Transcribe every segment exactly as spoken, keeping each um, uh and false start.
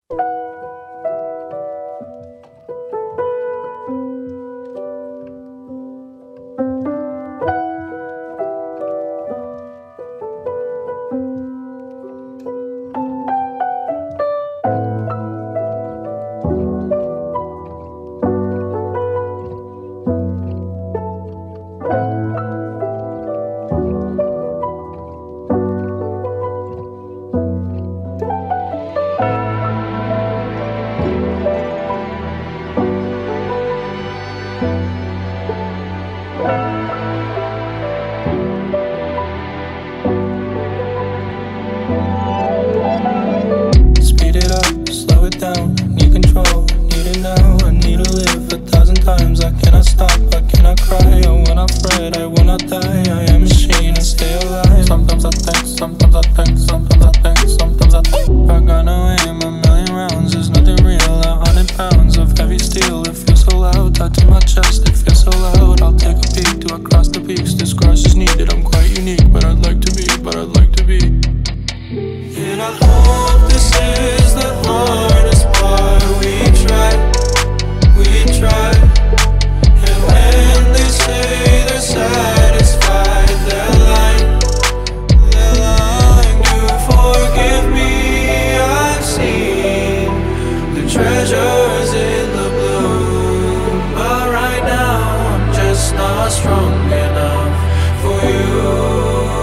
Speed it up, slow it down, need control, need it now. I need to live a thousand times, I cannot stop, I cannot cry. I will not fret, I will not die, I am a machine, I stay alive. Sometimes I think, sometimes I think, sometimes I think, sometimes I think I gonna aim a million rounds, there's nothing real. A hundred pounds of heavy steel, it feels so loud. Tied to my chest, it feels so loud. I'll take a peek to across the peaks, this crush is needed. I'm quite unique, but I'd like to be, but I'd like to be. And I hope this is the hardest part. We try, we try. And when they say they're satisfied, they're lying, they're lying. You forgive me, I've seen the treasures in the bloom. But right now I'm just not strong enough for you.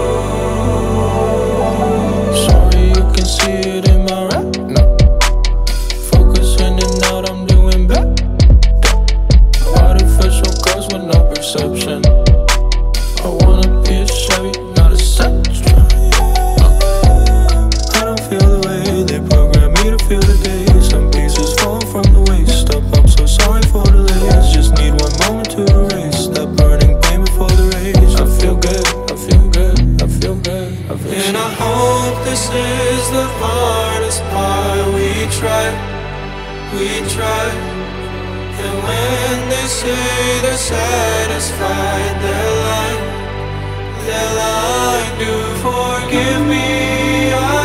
See it in my rap, no. Focus in and out, I'm doing bad. Artificial cause with no perception. I wanna be a Chevy, not a Sentra. uh, I don't feel the way they program me to feel today. Some pieces fall from the waist up, I'm so sorry for delays. Just need one moment to erase that burning pain before the rage. I feel good, I feel good, I feel good, I feel good. And I hope this is the hardest part. We try, we try. And when they say they're satisfied, they're lying, they're lying. Do forgive me, I